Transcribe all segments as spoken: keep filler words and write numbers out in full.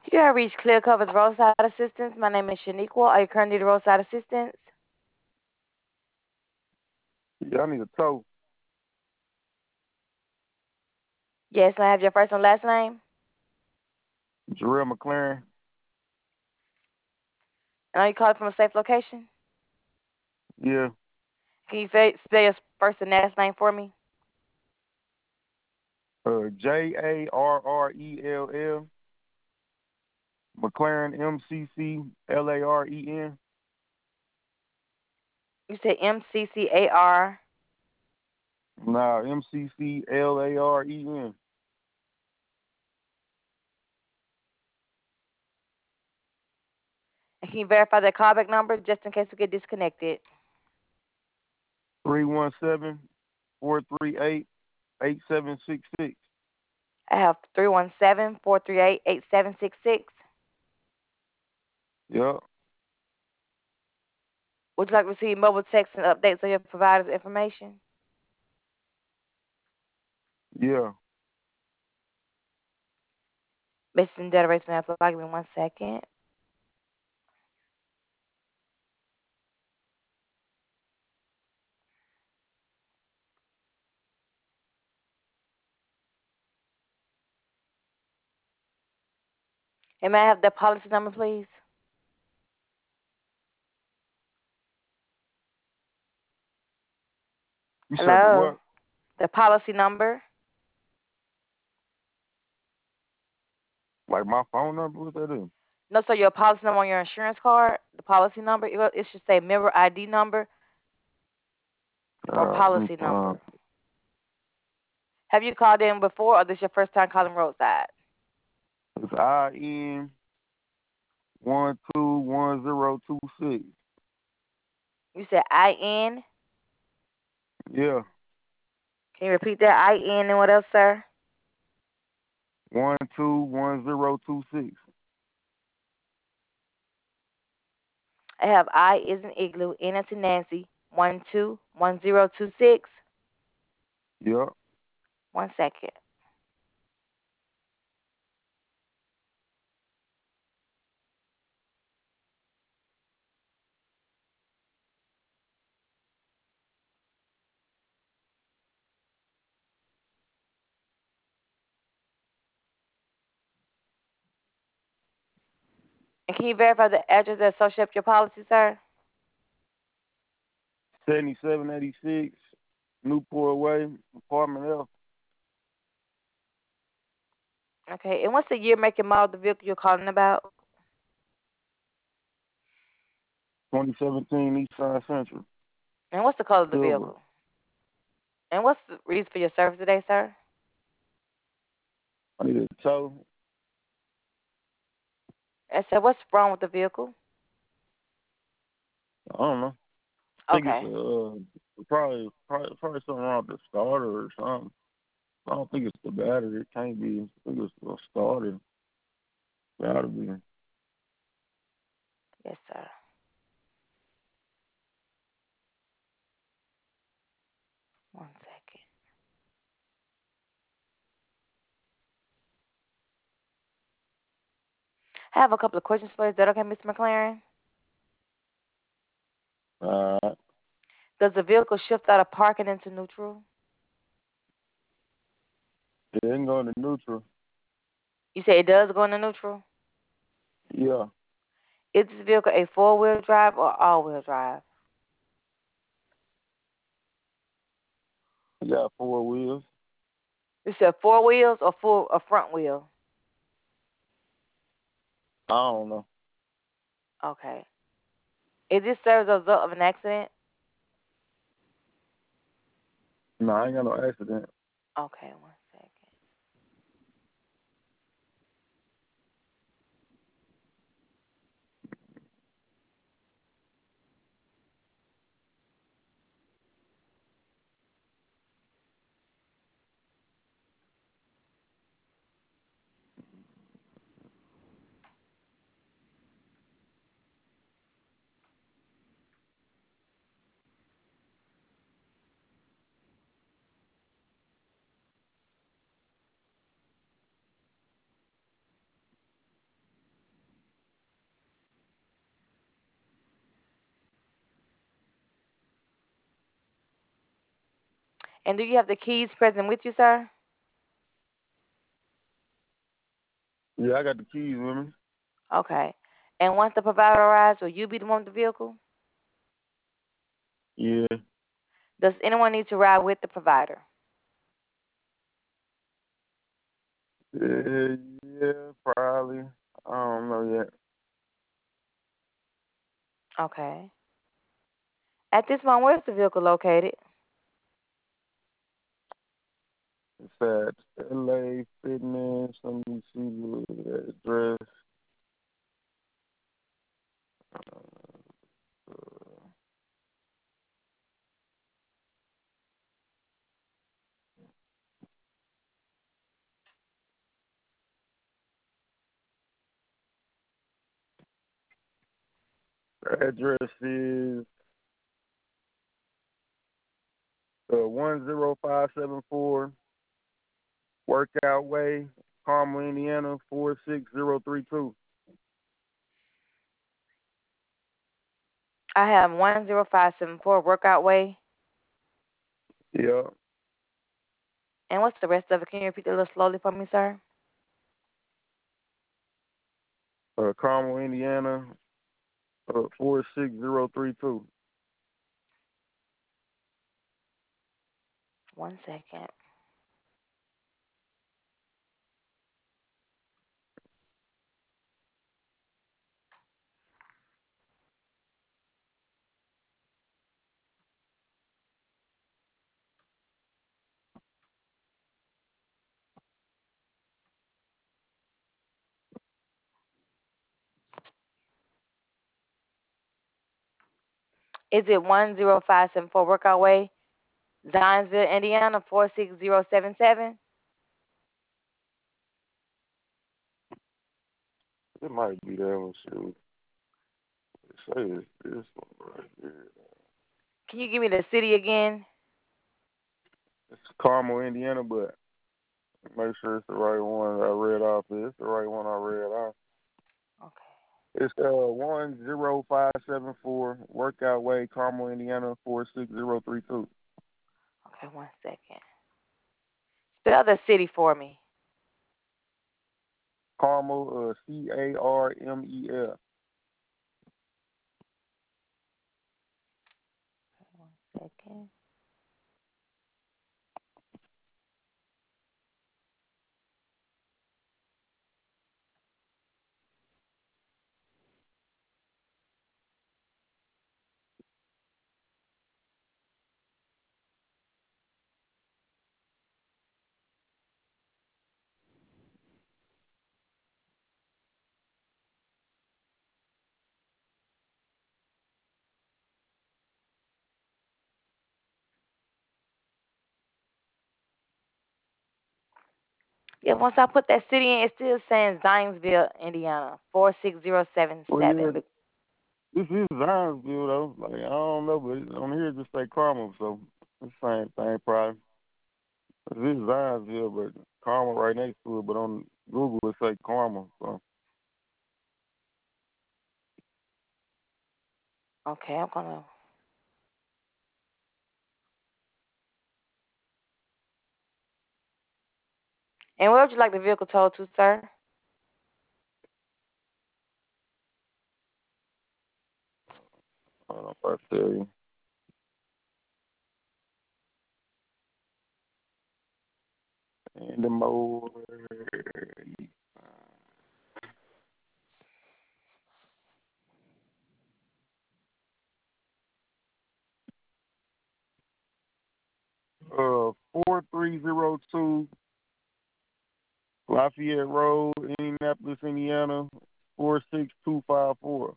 You have reached Clear Cover's Roadside Assistance. My name is Shaniqua. Are you currently the roadside assistance? Yeah, I need a tow. Yes, may I have your first and last name? Jarrell McLaren. And are you calling from a safe location? Yeah. Can you fa- spell your first and last name for me? Uh, J A R R E L L. McLaren M C C L A R E N. You said M C C A R. Nah, M C C L A R E N. And can you verify that callback number just in case we get disconnected? Three one seven four three eight eight seven six six. I have three one seven, four three eight, eight seven six six. Yep. Would you like to receive mobile text and updates on your provider's information? Yeah. Missing database may apply. Give me one second. And may I have the policy number, please? You said the Hello? what? The policy number? Like my phone number? What that is? No, so your policy number on your insurance card, the policy number, it, it should say member I D number or Uh, let me policy find. number. Have you called in before, or this your first time calling roadside? It's I N one two one zero two six. You said I N. Yeah. Can you repeat that? I N and what else, sir? One two one zero two six. I have I is an igloo, N as in Nancy, one two one zero two six. Yep. One second. And can you verify the address that associates with your policy, sir? seventy-seven eighty-six Newport Way, apartment F. Okay. And what's the year, make, and model of the vehicle you're calling about? twenty seventeen Nissan Sentra. And what's the color of the Silver. vehicle? And what's the reason for your service today, sir? I need a tow. I said, what's wrong with the vehicle? I don't know. I think it's Okay. uh probably probably probably something wrong with the starter or something. I don't think it's the battery. It can't be. I think it's the starter. Gotta be. Yes, sir. One second. I have a couple of questions for you. Is that okay, Mister McLaren? Uh, Does the vehicle shift out of parking into neutral? it ain't going to neutral. You say it does go into neutral? Yeah. Is this vehicle a four-wheel drive or all-wheel drive? It got four wheels. You said four wheels or full or front wheel? I don't know. Okay. Is this serves as a result of an accident? No, I ain't got no accident. Okay, one second. And do you have the keys present with you, sir? Yeah, I got the keys with me. Okay. And once the provider arrives, will you be the one with the vehicle? Yeah. Does anyone need to ride with the provider? Yeah, yeah, probably. I don't know yet. Okay. At this moment, where's the vehicle located? It's at L A Fitness. Let me see the address. Uh, the address is uh, one zero five seven four Workout Way, Carmel, Indiana, four six zero three two. I have one zero five seven four Workout Way. Yeah. And what's the rest of it? Can you repeat that a little slowly for me, sir? Uh, Carmel, Indiana, uh, four six zero three two. One second. Is it one zero five seven four Workout Way, Zionsville, Indiana, four six zero seven seven? It might be that one, shoot. It says this one right here. Can you give me the city again? It's Carmel, Indiana, but make sure it's the right one I read off. It's the right one I read off. Okay. It's uh one zero five seven four Workout Way, Carmel, Indiana, four six zero three two. Okay, one second. Spell the city for me. Carmel, uh, C A R M E L. One second. Yeah, once I put that city in, it's still saying Zionsville, Indiana, four six zero seven Well, yeah, seven. this is Zionsville though. Like I don't know, but on here it just say Carmel, so it's the same thing probably. This is Zionsville, but Carmel right next to it. But on Google it say Carmel. So Okay, I'm gonna. And where would you like the vehicle towed to, sir? I don't know if I tell you. And the more uh four three zero two Lafayette Road, Indianapolis, Indiana, four six two five four.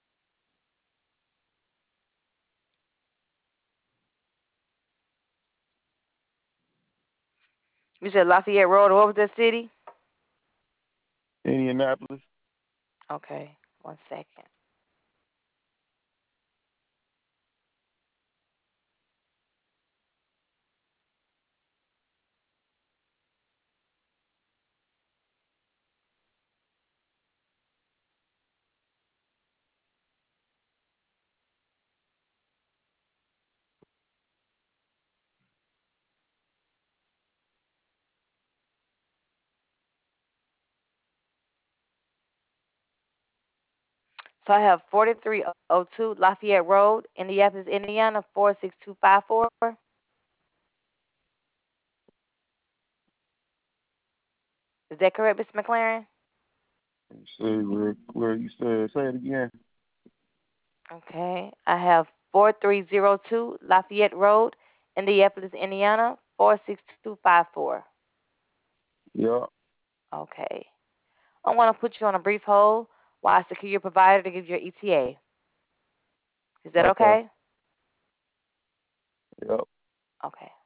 You said Lafayette Road. What was that city? Indianapolis. Okay, one second. So I have forty-three oh two Lafayette Road, Indianapolis, Indiana, four six two five four. Is that correct, Mister McLaren? Say where, where you said, say it again. Okay. I have forty-three oh two Lafayette Road, Indianapolis, Indiana, four six two five four. Yeah. Okay. I'm going to put you on a brief hold while I secure your provider to give you your E T A. Is that Okay. okay? Yep. Okay.